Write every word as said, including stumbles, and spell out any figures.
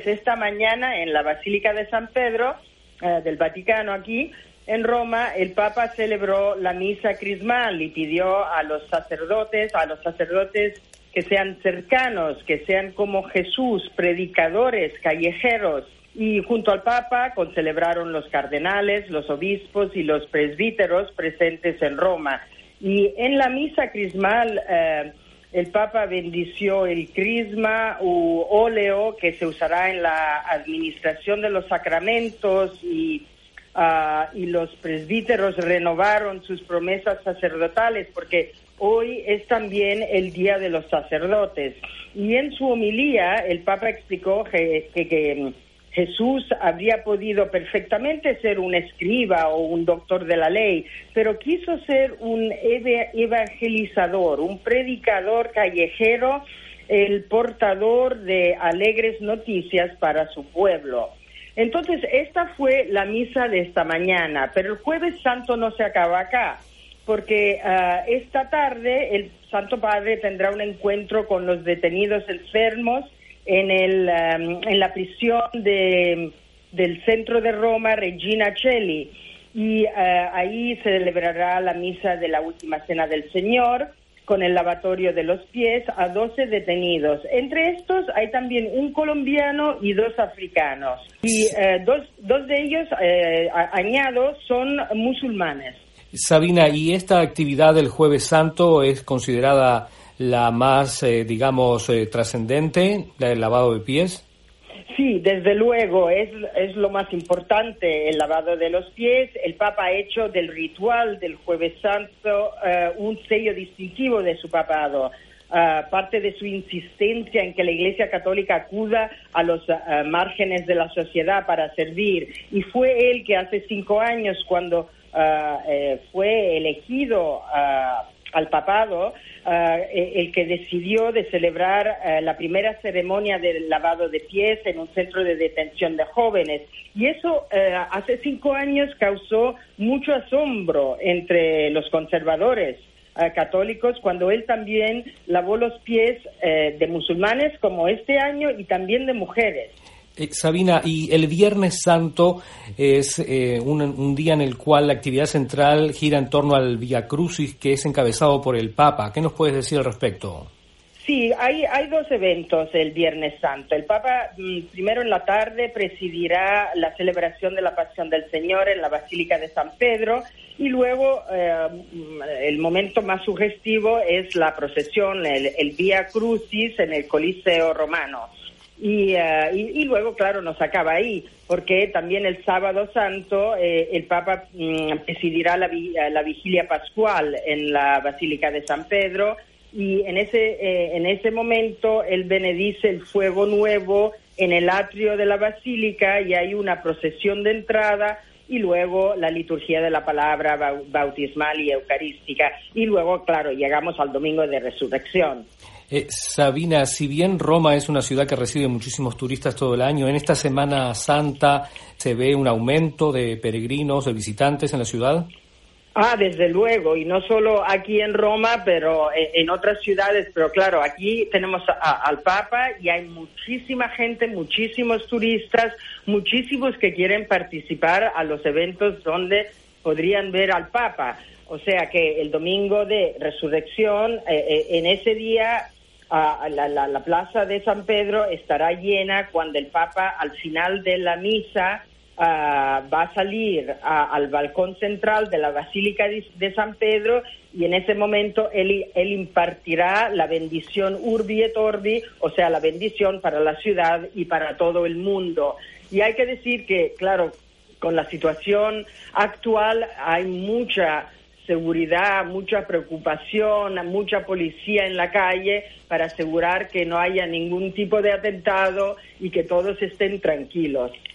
pues esta mañana en la Basílica de San Pedro, eh, del Vaticano aquí, en Roma, el Papa celebró la misa crismal y pidió a los sacerdotes, a los sacerdotes que sean cercanos, que sean como Jesús, predicadores, callejeros. Y junto al Papa concelebraron los cardenales, los obispos y los presbíteros presentes en Roma. Y en la misa crismal eh, el Papa bendició el crisma u óleo que se usará en la administración de los sacramentos y, uh, y los presbíteros renovaron sus promesas sacerdotales porque hoy es también el Día de los Sacerdotes. Y en su homilía el Papa explicó que, que, que Jesús habría podido perfectamente ser un escriba o un doctor de la ley, pero quiso ser un evangelizador, un predicador callejero, el portador de alegres noticias para su pueblo. Entonces, esta fue la misa de esta mañana, pero el Jueves Santo no se acaba acá, porque uh, esta tarde el Santo Padre tendrá un encuentro con los detenidos enfermos en el um, en la prisión de del centro de Roma, Regina Coeli, y uh, ahí se celebrará la misa de la última cena del Señor con el lavatorio de los pies a doce detenidos. Entre estos hay también un colombiano y dos africanos, y uh, dos dos de ellos, uh, añado, son musulmanes. Sabina, ¿y esta actividad del Jueves Santo es considerada la más, eh, digamos, eh, trascendente, la del lavado de pies? Sí, desde luego, es, es lo más importante, el lavado de los pies. El Papa ha hecho del ritual del Jueves Santo uh, un sello distintivo de su papado. Uh, parte de su insistencia en que la Iglesia Católica acuda a los uh, márgenes de la sociedad para servir. Y fue él que hace cinco años, cuando uh, eh, fue elegido uh, al papado, uh, el que decidió de celebrar uh, la primera ceremonia del lavado de pies en un centro de detención de jóvenes. Y eso uh, hace cinco años causó mucho asombro entre los conservadores uh, católicos, cuando él también lavó los pies uh, de musulmanes, como este año, y también de mujeres. Eh, Sabina, y el Viernes Santo es eh, un, un día en el cual la actividad central gira en torno al Via Crucis, que es encabezado por el Papa. ¿Qué nos puedes decir al respecto? Sí, hay, hay dos eventos el Viernes Santo. El Papa, mm, primero en la tarde, presidirá la celebración de la Pasión del Señor en la Basílica de San Pedro, y luego eh, el momento más sugestivo es la procesión, el, el Via Crucis en el Coliseo Romano. Y, uh, y, y luego, claro, nos acaba ahí, porque también el Sábado Santo eh, el Papa mm, presidirá la, vi, la vigilia pascual en la Basílica de San Pedro, y en ese, eh, en ese momento él benedice el fuego nuevo en el atrio de la Basílica, y hay una procesión de entrada, y luego la liturgia de la palabra bautismal y eucarística, y luego, claro, llegamos al Domingo de Resurrección. Eh, Sabina, si bien Roma es una ciudad que recibe muchísimos turistas todo el año, ¿en esta Semana Santa se ve un aumento de peregrinos, de visitantes en la ciudad? Ah, desde luego, y no solo aquí en Roma, pero en otras ciudades, pero claro, aquí tenemos a, al Papa y hay muchísima gente, muchísimos turistas, muchísimos que quieren participar a los eventos donde podrían ver al Papa. O sea que el Domingo de Resurrección, eh, eh, en ese día, Uh, la, la, la plaza de San Pedro estará llena cuando el Papa, al final de la misa, uh, va a salir a, al balcón central de la Basílica de, de San Pedro, y en ese momento él, él impartirá la bendición Urbi et Orbi, o sea, la bendición para la ciudad y para todo el mundo. Y hay que decir que, claro, con la situación actual hay mucha seguridad, mucha preocupación, mucha policía en la calle para asegurar que no haya ningún tipo de atentado y que todos estén tranquilos.